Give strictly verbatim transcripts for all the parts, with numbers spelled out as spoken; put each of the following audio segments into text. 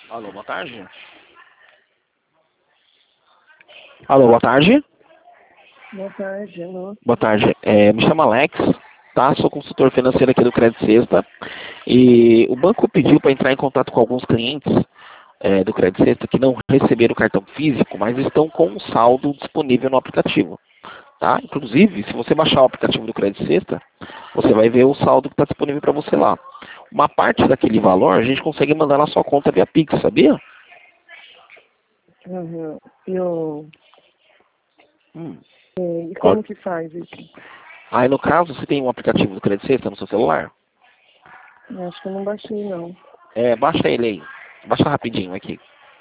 Alô, boa tarde. Alô, boa tarde. Boa tarde, alô. Boa tarde. É, me chamo Alex, tá? Sou consultor financeiro aqui do Credit Sexta. E o banco pediu para entrar em contato com alguns clientes é, do Credit Sexta que não receberam o cartão físico, mas estão com um saldo disponível no aplicativo. Tá? Inclusive, se você baixar o aplicativo do Credit Sexta, você vai ver o saldo que está disponível para você lá. Uma parte daquele valor a gente consegue mandar na sua conta via Pix, sabia? Uhum. Eu... Hum. é, E como que faz isso? Aí, no caso, você tem um aplicativo do Credit Sexta no seu celular? Eu acho que eu não baixei, não. É, baixa ele aí. Baixa rapidinho aqui.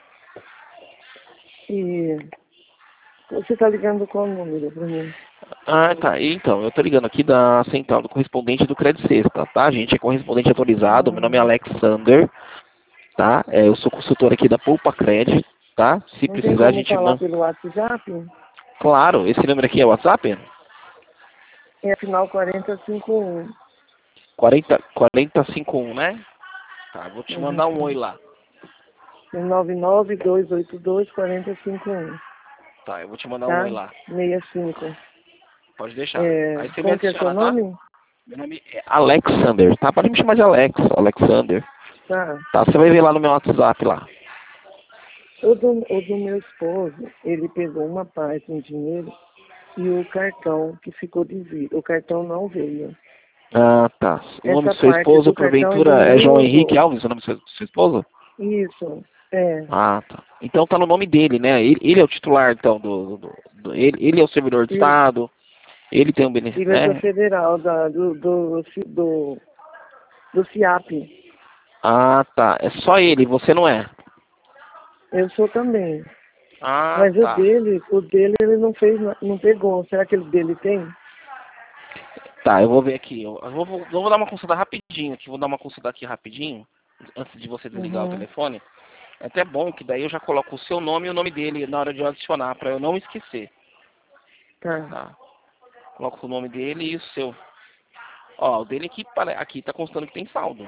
E você tá ligando qual número pra mim? Ah, tá. Então, eu tô ligando aqui da central do correspondente do Credit Sexta, tá? A gente é correspondente autorizado. Meu nome é Hum, Alexander, tá? É, eu sou consultor aqui da Poupa Credit, tá? Se Não tem precisar, a como gente falar manda. pelo WhatsApp? Claro, esse número aqui é o WhatsApp? É final quarenta e cinco um. quarenta, quarenta cinquenta e um, né? Tá, vou te Uhum. mandar um oi lá. É nove nove dois oito dois quatro cinco um, Tá, eu vou te mandar um oi tá? lá. sessenta e cinco. Pode deixar. É, Aí você me como que é seu adiciona, tá? nome? Meu nome é Alexander, tá? Pode me chamar de Alex, Alexander. Tá. Tá, você vai ver lá no meu WhatsApp lá. O do, o do meu esposo, ele pegou uma parte em dinheiro e o cartão que ficou devido. O cartão não veio. Ah, tá. O nome Essa do seu parte esposo, do cartão ele porventura, é nem João Henrique usou. Alves, o nome do seu, do seu esposo? Isso, é. Ah, tá. Então tá no nome dele, né? Ele, ele é o titular, então, do... do, do- ele, ele é o servidor de E- Estado, ele tem um benefício, Ele é da né? Federal, da, do, do, do, do FIAP. Ah, tá. É só ele, você não é? Eu sou também. Ah, Mas o tá. dele, o dele ele não fez, na- não pegou. Será que o dele tem? Tá, eu vou ver aqui. Eu, eu vou, vou, vou dar uma consulta rapidinho aqui. Vou dar uma consulta aqui rapidinho, antes de você desligar o Uhum. telefone. É até bom que daí eu já coloco o seu nome e o nome dele na hora de eu adicionar, pra eu não esquecer. Tá. Tá? Coloco o nome dele e o seu. Ó, o dele aqui, pare- aqui tá constando que tem saldo.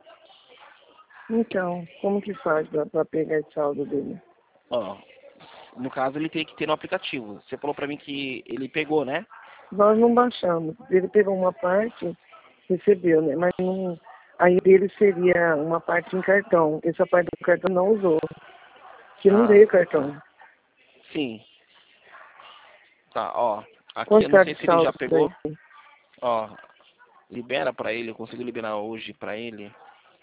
Então, como que faz pra, pra pegar esse saldo dele? Ó, no caso ele tem que ter no aplicativo. Você falou pra mim que ele pegou, né? Nós não baixamos. Ele pegou uma parte, recebeu, né? Mas não. Aí dele seria uma parte em cartão. Essa parte do cartão não usou. Que não Ah, veio cartão. sim. Tá, ó. Aqui Quanto eu não está sei de se ele já saldo daí? pegou. Ó, libera pra ele, eu consigo liberar hoje pra ele.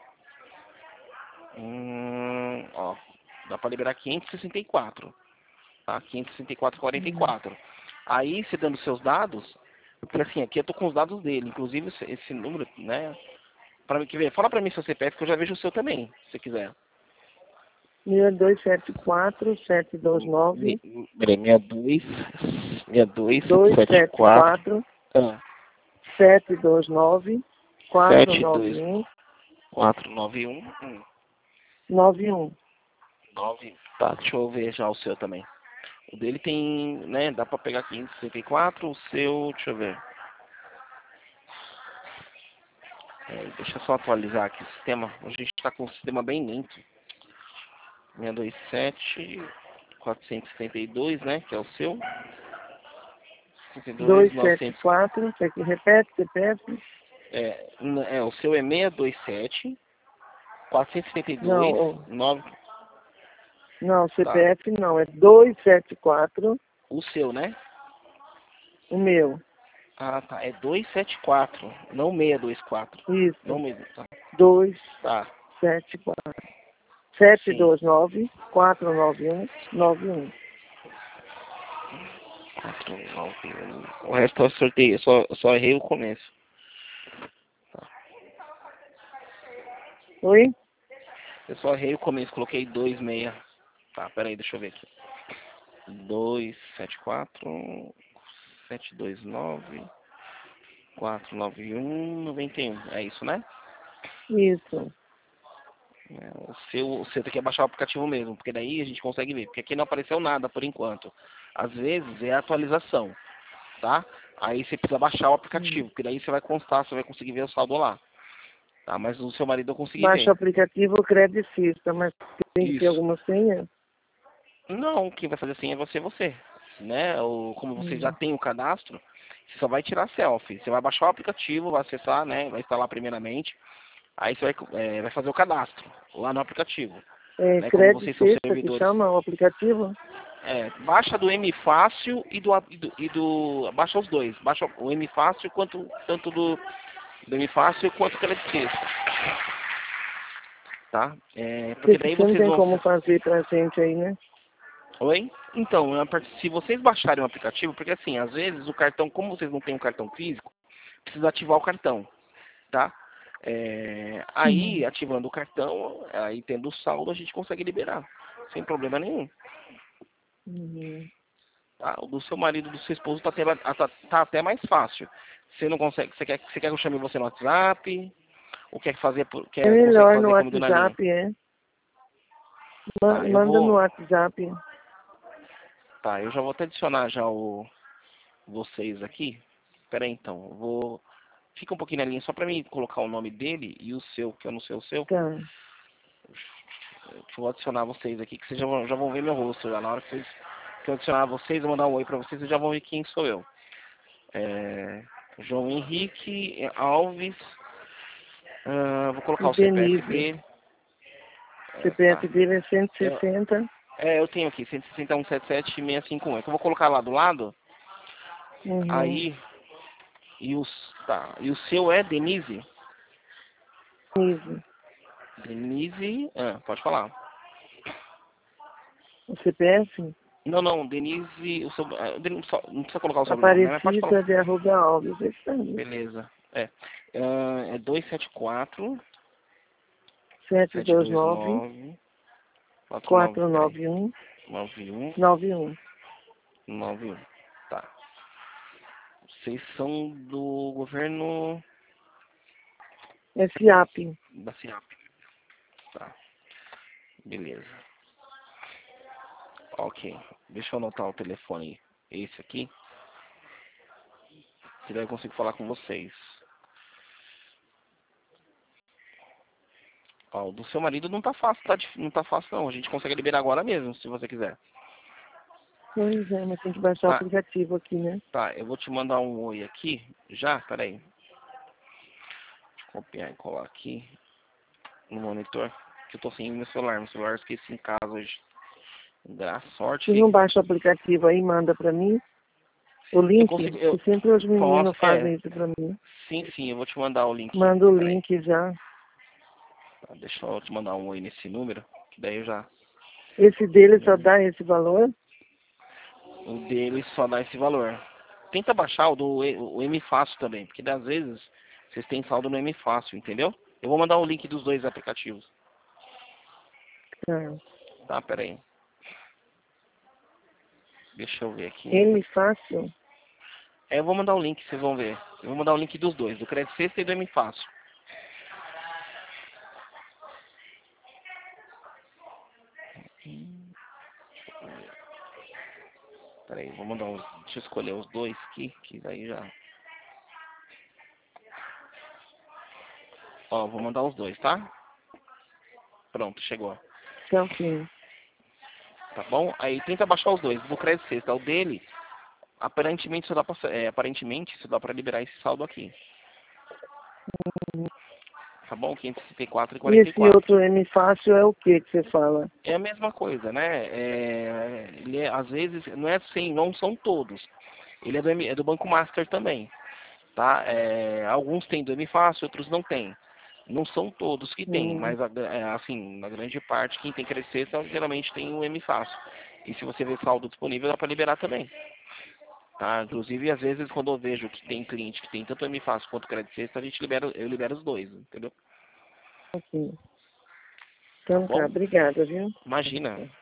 Hum, ó, dá pra liberar quinhentos e sessenta e quatro, tá? quinhentos e sessenta e quatro e quarenta e Uhum. quatro. Aí, você dando seus dados, porque assim, aqui eu tô com os dados dele, inclusive esse, esse número, né? Pra mim, quer ver? Fala pra mim seu C P F que eu já vejo o seu também, se você quiser. Meu dois sete quatro, sete dois nove, Peraí, sessenta e dois, sessenta e dois, dois setenta e sete quatro, quatro, ah, sete dois nove, quatro nove setenta e dois, um, quatro nove um, hum, nove um. nove. Tá, deixa eu ver já o seu também. O dele tem, né, dá pra pegar quinhentos e sessenta e quatro, o seu, deixa eu ver. É, deixa eu só atualizar aqui o sistema. A gente está com um sistema bem lento. seiscentos e vinte e sete, quatrocentos e setenta e dois, né? Que é o seu. sessenta e dois, dois sete novecentos. quatro, você que repete, C P F? É, n- é, o seu é seiscentos e vinte e sete, quatrocentos e setenta e Não, dois, ô, nove. não, Tá. C P F não, é dois sete quatro, O seu, né? o meu. Ah, tá. É duzentos e setenta e quatro, não seiscentos e vinte e quatro. Não Isso, mesmo. Tá. dois Tá. sete quatro, sete Sim. dois nove, quatro nove um, nove um. quatro, nove, um. O resto eu sorteio. Eu só, eu só errei o começo. Tá. Oi? Eu só errei o começo. Coloquei dois seis. Tá, peraí, deixa eu ver aqui. dois sete quatro, sete dois nove, quatro nove um, noventa e um. É isso, né? Isso. É, o seu, o seu tem que baixar o aplicativo mesmo, porque daí a gente consegue ver. Porque aqui não apareceu nada por enquanto. Às vezes é a atualização, tá? Aí você precisa baixar o Hum. aplicativo, porque daí você vai constar, você vai conseguir ver o saldo lá. Tá, mas o seu marido eu consegui Baixa o ver. aplicativo Credicista, mas tem que ter Isso. alguma senha? Não, quem vai fazer assim é você, você. Né? Ou, como você já Hum. tem o cadastro, você só vai tirar selfie. Você vai baixar o aplicativo, vai acessar, né? Vai instalar primeiramente. Aí você vai, é, vai fazer o cadastro lá no aplicativo. É Né? Como vocês são Credicista que servidores. chama o aplicativo? É, baixa do M Fácil e do, e do, e do. Baixa os dois. Baixa o M Fácil quanto tanto do, do M Fácil quanto o Credicista. Tá? É, porque Porque daí você não vocês tem vão. como fazer pra gente aí, né? Oi? Então, a part- se vocês baixarem o aplicativo, porque assim, às vezes o cartão, como vocês não têm um cartão físico, precisa ativar o cartão, tá? É, aí, Uhum. ativando o cartão, aí tendo o saldo, a gente consegue liberar, sem problema nenhum. Uhum. Tá? O do seu marido, do seu esposo, tá até, tá, tá até mais fácil. Você não consegue, você quer, você quer que eu chame você no WhatsApp? Ou quer fazer, por- É quer, consegue melhor no fazer comigo na linha? WhatsApp, é? Ma- Tá, eu Manda no vou, WhatsApp. tá, eu já vou até adicionar já o, vocês aqui. Espera aí então, eu vou. Fica um pouquinho na linha só pra mim colocar o nome dele e o seu, que eu não sei o seu. Tá. Eu vou adicionar vocês aqui, que vocês já vão, já vão ver meu rosto já. Na hora que, vocês, que eu adicionar vocês, eu mandar um oi pra vocês, vocês já vão ver quem sou eu. É, João Henrique Alves. ah, vou colocar E o C P F Denise. dele. O É, C P F tá. dele é Eu, cento e sessenta. é, eu tenho aqui, cento e sessenta, cento e setenta e sete, seiscentos e cinquenta e um. É que eu vou colocar lá do lado. Uhum. Aí. E, os, tá, e o seu é Denise? Denise. Denise. Ah, pode falar. O C P F? Não, não, Denise, o sobre, ah, Denise, só- não precisa colocar o sobrenome, né? Mas pode falar. Aparecida de arroba Alves. Esse tá aí. Beleza. É, Ah, é dois sete quatro, sete sete dois dois nove, nove, quatro nove, quatro peraí, nove um, nove um, nove um. nove um. Tá. Vocês são do governo É FIAP. da CIAP. Tá. Beleza. Ok. Deixa eu anotar o telefone. Esse aqui. Que daí eu consigo falar com vocês. Ó, o do seu marido não tá fácil, tá, dif- não tá fácil não. A gente consegue liberar agora mesmo, se você quiser. Pois é, mas tem que baixar o Tá, aplicativo aqui, né? tá. Eu vou te mandar um oi aqui. Já? Peraí. Deixa eu copiar e colar aqui no monitor. Que eu tô sem meu celular. Meu celular eu esqueci em casa hoje. Dá sorte Se não que baixa o aplicativo aí, manda pra mim o eu link, consigo. que Eu sempre os posso. meninos É. fazem isso pra mim. Sim, sim. Eu vou te mandar o link. Manda o Peraí. link já. Tá, deixa eu te mandar um oi nesse número. Que daí eu já. Esse dele só dá esse valor? O dele só dá esse valor. Tenta baixar o do E- o M Fácil também, porque às vezes vocês têm saldo no M Fácil, entendeu? Eu vou mandar o link dos dois aplicativos. Tá. Tá, peraí. Deixa eu ver aqui. M fácil? É, eu vou mandar o link, vocês vão ver. Eu vou mandar o link dos dois, do Crédito Sexta e do M Fácil. Peraí, vou mandar os. Deixa eu escolher os dois aqui, que daí já. Ó, vou mandar os dois, tá? Pronto, chegou. Tá ok. Tá bom? Aí tenta baixar os dois. Do Crédito Sexta, o dele, aparentemente isso dá pra, é, aparentemente isso dá pra liberar esse saldo aqui. Tá bom? quinhentos e sessenta e quatro e E quarenta e esse quatro. outro M fácil é o que que você fala? É a mesma coisa, né? É, ele é, às vezes, não é assim, não são todos. Ele é do, M- é do Banco Master também, tá? É, alguns têm do M Fácil, outros não têm. Não são todos que têm, Hum, mas a- é, assim, na grande parte, quem tem crescer geralmente tem o M Fácil. E se você vê saldo disponível, dá para liberar também. Tá? Inclusive, às vezes, quando eu vejo que tem cliente que tem tanto o M Fácil quanto o Crédito Sexta, a gente libera, eu libero os dois, entendeu? ok. Tá Então tá, bom? obrigada, viu? Imagina.